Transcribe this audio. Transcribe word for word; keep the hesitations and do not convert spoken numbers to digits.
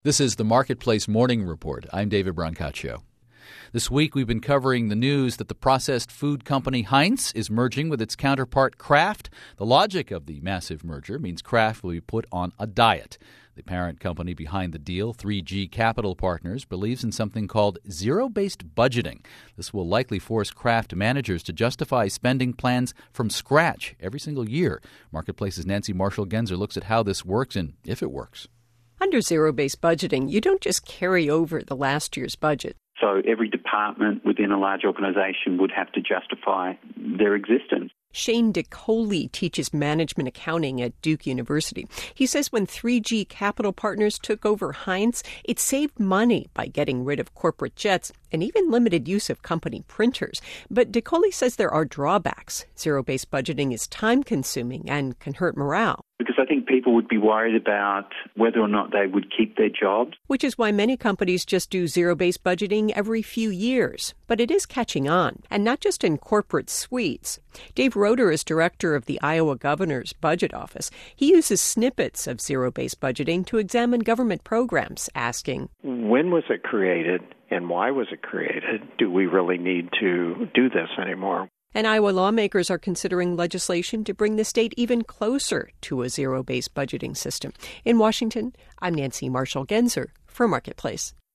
This is the Marketplace Morning Report. I'm David Brancaccio. This week we've been covering the news that the processed food company Heinz is merging with its counterpart Kraft. The logic of the massive merger means Kraft will be put on a diet. The parent company behind the deal, three G Capital Partners, believes in something called zero-based budgeting. This will likely force Kraft managers to justify spending plans from scratch every single year. Marketplace's Nancy Marshall-Genzer looks at how this works and if it works. Under zero-based budgeting, you don't just carry over the last year's budget. So every department within a large organization would have to justify their existence. Shane DeColey teaches management accounting at Duke University. He says when three G Capital Partners took over Heinz, it saved money by getting rid of corporate jets and even limited use of company printers. But DeColey says there are drawbacks. Zero-based budgeting is time-consuming and can hurt morale. Because I think people would be worried about whether or not they would keep their jobs. Which is why many companies just do zero-based budgeting every few years. But it is catching on, and not just in corporate suites. Dave Roeder is director of the Iowa Governor's Budget Office. He uses snippets of zero-based budgeting to examine government programs, asking, when was it created and why was it created? Do we really need to do this anymore? And Iowa lawmakers are considering legislation to bring the state even closer to a zero-based budgeting system. In Washington, I'm Nancy Marshall-Genzer for Marketplace.